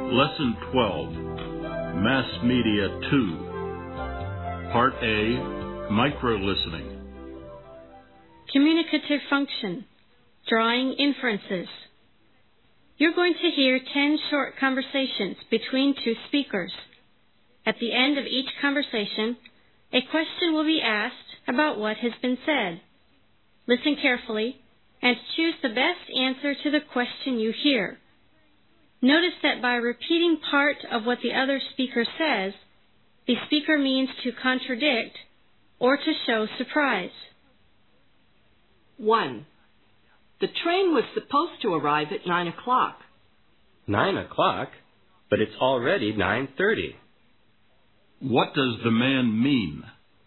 Lesson 12, Mass Media 2, Part A, Micro-Listening. Communicative function, drawing inferences. You're going to hear 10 short conversations between two speakers. At the end of each conversation, a question will be asked about what has been said. Listen carefully and choose the best answer to the question you hear. Notice that by repeating part of what the other speaker says, the speaker means to contradict or to show surprise. 1. The train was supposed to arrive at 9 o'clock. 9 o'clock? But it's already 9:30. What does the man mean?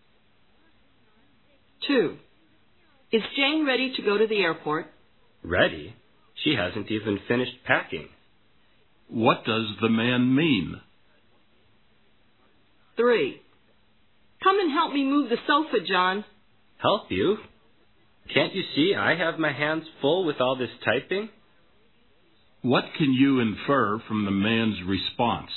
2. Is Jane ready to go to the airport? Ready? She hasn't even finished packing. What does the man mean? 3. Come and help me move the sofa, John. Help you? Can't you see I have my hands full with all this typing? What can you infer from the man's response?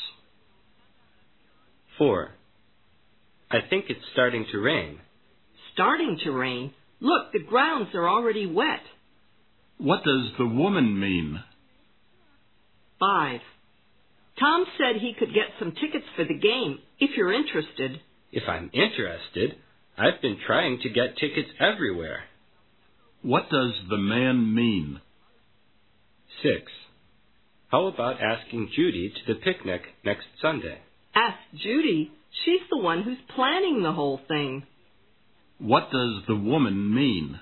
4. I think it's starting to rain. Starting to rain? Look, the grounds are already wet. What does the woman mean? 5. Tom said he could get some tickets for the game, if you're interested. If I'm interested, I've been trying to get tickets everywhere. What does the man mean? 6. How about asking Judy to the picnic next Sunday? Ask Judy. She's the one who's planning the whole thing. What does the woman mean?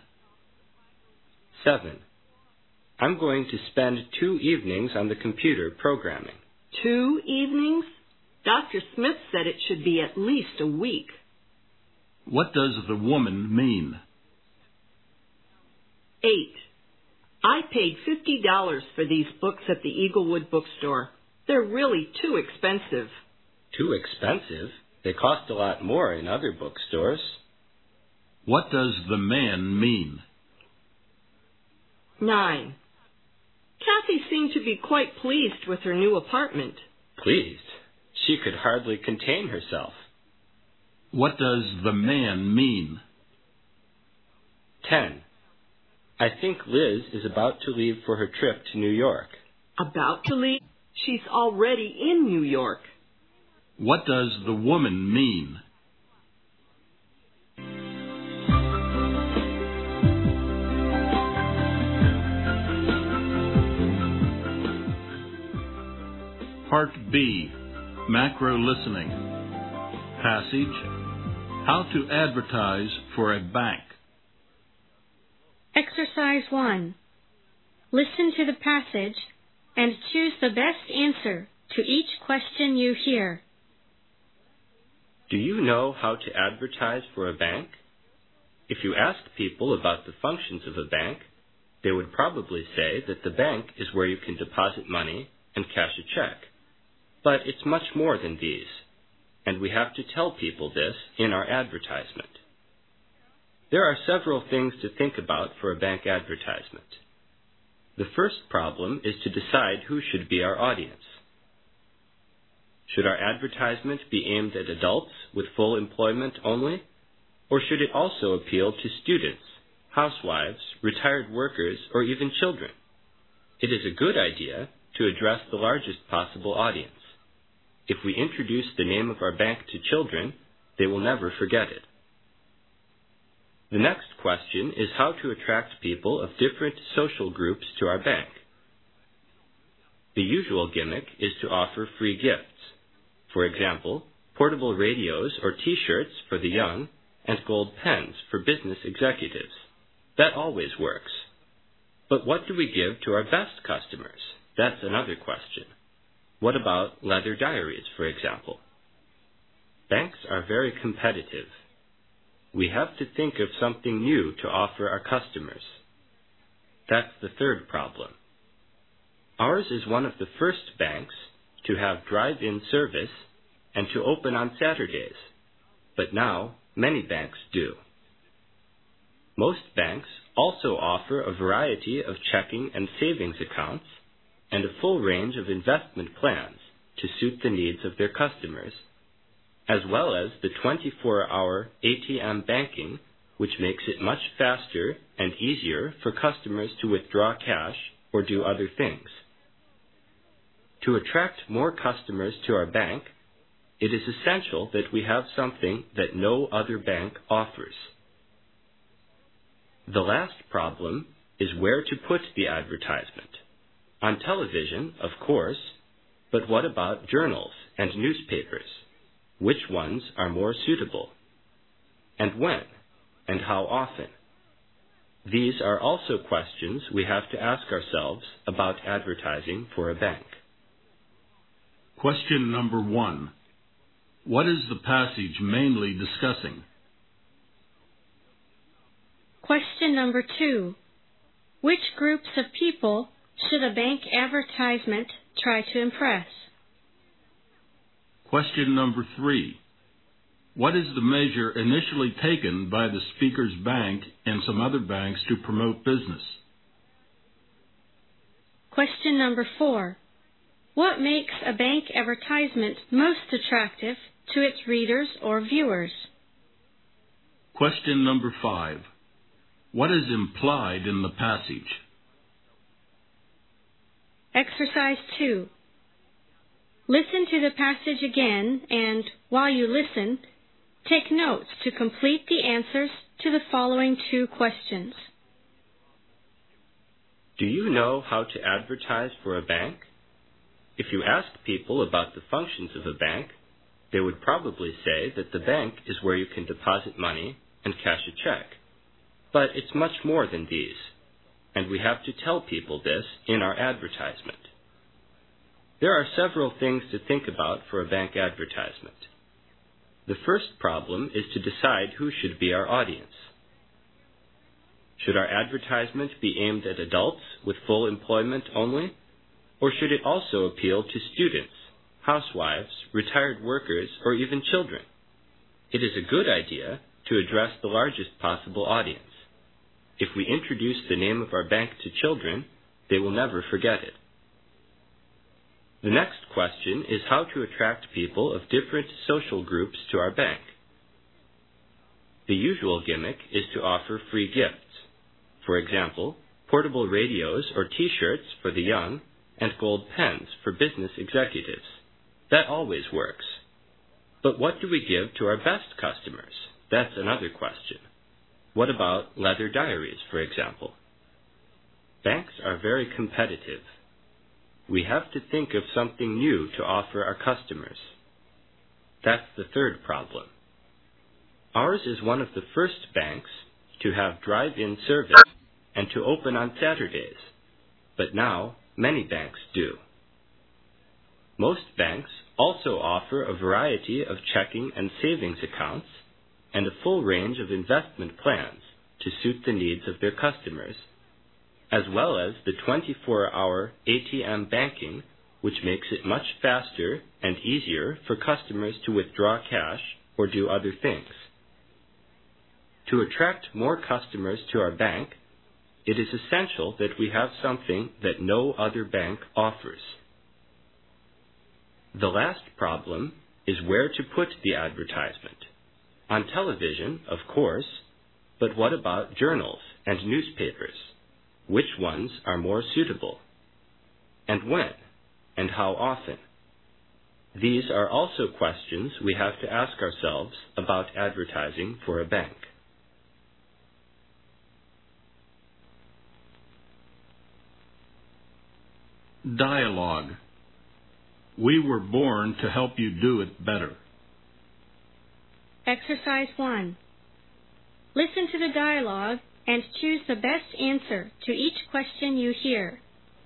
7. I'm going to spend 2 evenings on the computer programming. 2 evenings? Dr. Smith said it should be at least a week. What does the woman mean? 8. I paid $50 for these books at the Eaglewood bookstore. They're really too expensive. Too expensive? They cost a lot more in other bookstores. What does the man mean? 9. Kathy seemed to be quite pleased with her new apartment. Pleased? She could hardly contain herself. What does the man mean? 10. I think Liz is about to leave for her trip to New York. About to leave? She's already in New York. What does the woman mean? Part B, Macro-Listening. Passage, How to Advertise for a Bank. Exercise 1. Listen to the passage and choose the best answer to each question you hear. Do you know how to advertise for a bank? If you ask people about the functions of a bank, they would probably say that the bank is where you can deposit money and cash a check. But it's much more than these, and we have to tell people this in our advertisement. There are several things to think about for a bank advertisement. The first problem is to decide who should be our audience. Should our advertisement be aimed at adults with full employment only? Or should it also appeal to students, housewives, retired workers, or even children? It is a good idea to address the largest possible audience. If we introduce the name of our bank to children, they will never forget it. The next question is how to attract people of different social groups to our bank. The usual gimmick is to offer free gifts. For example, portable radios or T-shirts for the young and gold pens for business executives. That always works. But what do we give to our best customers? That's another question. What about leather diaries, for example? Banks are very competitive. We have to think of something new to offer our customers. That's the third problem. Ours is one of the first banks to have drive-in service and to open on Saturdays, but now many banks do. Most banks also offer a variety of checking and savings accounts and a full range of investment plans to suit the needs of their customers, as well as the 24-hour ATM banking, which makes it much faster and easier for customers to withdraw cash or do other things. To attract more customers to our bank, it is essential that we have something that no other bank offers. The last problem is where to put the advertisement. On television, of course, but what about journals and newspapers? Which ones are more suitable? And when? And how often? These are also questions we have to ask ourselves about advertising for a bank. Question number 1. What is the passage mainly discussing? Question number 2. Which groups of people should a bank advertisement try to impress? Question number 3. What is the measure initially taken by the speaker's bank and some other banks to promote business? Question number 4. What makes a bank advertisement most attractive to its readers or viewers? Question number 5. What is implied in the passage? Exercise 2. Listen to the passage again and, while you listen, take notes to complete the answers to the following 2 questions. Do you know how to advertise for a bank? If you ask people about the functions of a bank, they would probably say that the bank is where you can deposit money and cash a check. But it's much more than these, and we have to tell people this in our advertisement. There are several things to think about for a bank advertisement. The first problem is to decide who should be our audience. Should our advertisement be aimed at adults with full employment only? Or should it also appeal to students, housewives, retired workers, or even children? It is a good idea to address the largest possible audience. If we introduce the name of our bank to children, they will never forget it. The next question is how to attract people of different social groups to our bank. The usual gimmick is to offer free gifts. For example, portable radios or T-shirts for the young, and gold pens for business executives. That always works. But what do we give to our best customers? That's another question. What about leather diaries, for example? Banks are very competitive. We have to think of something new to offer our customers. That's the third problem. Ours is one of the first banks to have drive-in service and to open on Saturdays, but now many banks do. Most banks also offer a variety of checking and savings accounts and a full range of investment plans to suit the needs of their customers, as well as the 24-hour ATM banking, which makes it much faster and easier for customers to withdraw cash or do other things. To attract more customers to our bank, it is essential that we have something that no other bank offers. The last problem is where to put the advertisement. On television, of course, but what about journals and newspapers? Which ones are more suitable? And when? And how often? These are also questions we have to ask ourselves about advertising for a bank. Dialogue. We were born to help you do it better. Exercise 1. Listen to the dialogue and choose the best answer to each question you hear.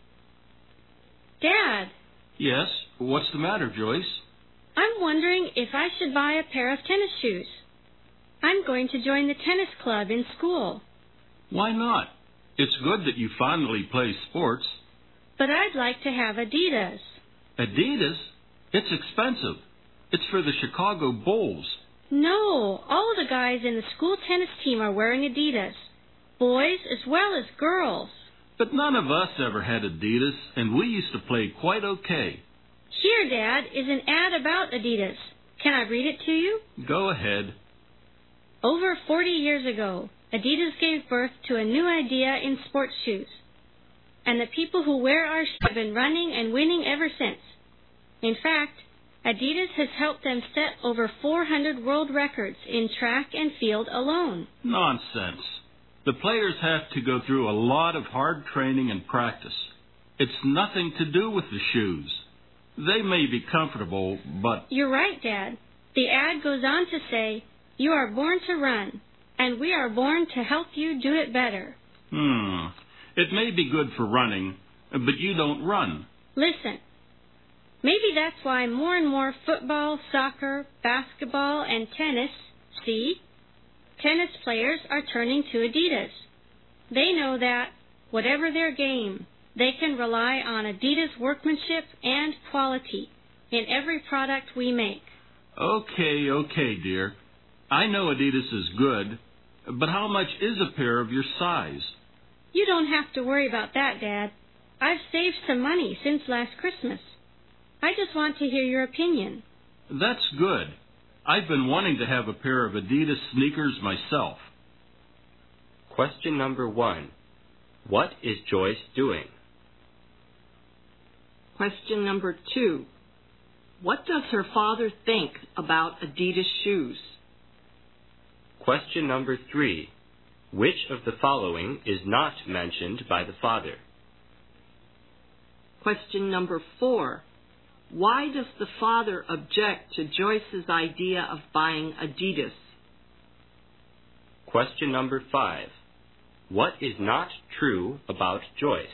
Dad. Yes? What's the matter, Joyce? I'm wondering if I should buy a pair of tennis shoes. I'm going to join the tennis club in school. Why not? It's good that you finally play sports. But I'd like to have Adidas. Adidas? It's expensive. It's for the Chicago Bulls. No, all the guys in the school tennis team are wearing Adidas. Boys as well as girls. But none of us ever had Adidas, and we used to play quite okay. Here, Dad, is an ad about Adidas. Can I read it to you? Go ahead. Over 40 years ago, Adidas gave birth to a new idea in sports shoes. And the people who wear our shoes have been running and winning ever since. In fact, Adidas has helped them set over 400 world records in track and field alone. Nonsense. The players have to go through a lot of hard training and practice. It's nothing to do with the shoes. They may be comfortable, but... You're right, Dad. The ad goes on to say, you are born to run, and we are born to help you do it better. It may be good for running, but you don't run. Listen. Maybe that's why more and more football, soccer, basketball, and tennis, tennis players are turning to Adidas. They know that, whatever their game, they can rely on Adidas workmanship and quality in every product we make. Okay, dear. I know Adidas is good, but how much is a pair of your size? You don't have to worry about that, Dad. I've saved some money since last Christmas. I just want to hear your opinion. That's good. I've been wanting to have a pair of Adidas sneakers myself. Question number 1. What is Joyce doing? Question number 2. What does her father think about Adidas shoes? Question number 3. Which of the following is not mentioned by the father? Question number 4. Why does the father object to Joyce's idea of buying Adidas? Question number 5. What is not true about Joyce?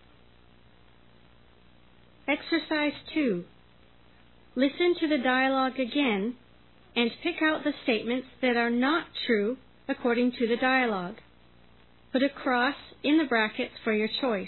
Exercise 2. Listen to the dialogue again and pick out the statements that are not true according to the dialogue. Put a cross in the brackets for your choice.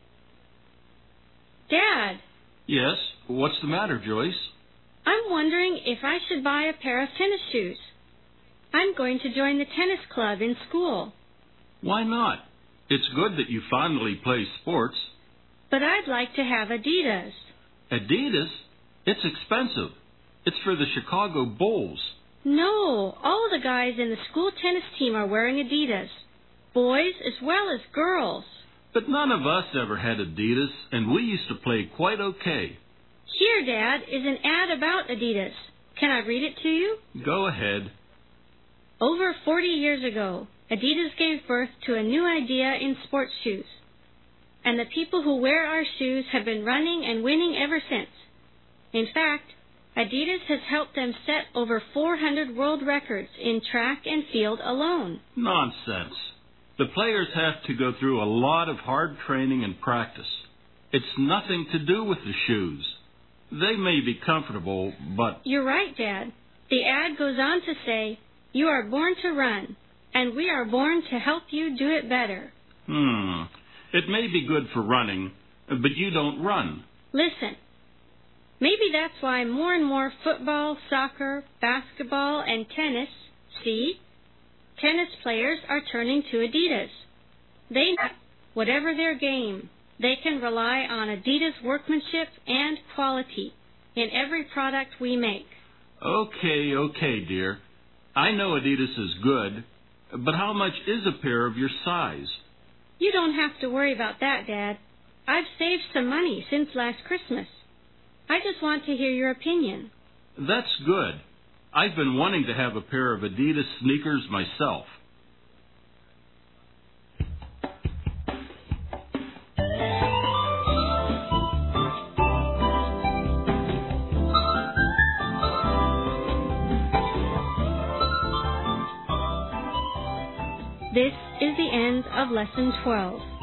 Dad! Yes? What's the matter, Joyce? I'm wondering if I should buy a pair of tennis shoes. I'm going to join the tennis club in school. Why not? It's good that you finally play sports. But I'd like to have Adidas. Adidas? It's expensive. It's for the Chicago Bulls. No, all the guys in the school tennis team are wearing Adidas. Boys as well as girls. But none of us ever had Adidas, and we used to play quite okay. Here, Dad, is an ad about Adidas. Can I read it to you? Go ahead. Over 40 years ago, Adidas gave birth to a new idea in sports shoes. And the people who wear our shoes have been running and winning ever since. In fact, Adidas has helped them set over 400 world records in track and field alone. Nonsense. The players have to go through a lot of hard training and practice. It's nothing to do with the shoes. They may be comfortable, but... You're right, Dad. The ad goes on to say, you are born to run, and we are born to help you do it better. It may be good for running, but you don't run. Listen. Maybe that's why more and more football, soccer, basketball, and tennis, tennis players are turning to Adidas. They know, whatever their game, they can rely on Adidas workmanship and quality in every product we make. Okay, dear. I know Adidas is good, but how much is a pair of your size? You don't have to worry about that, Dad. I've saved some money since last Christmas. I just want to hear your opinion. That's good. I've been wanting to have a pair of Adidas sneakers myself. This is the end of Lesson 12.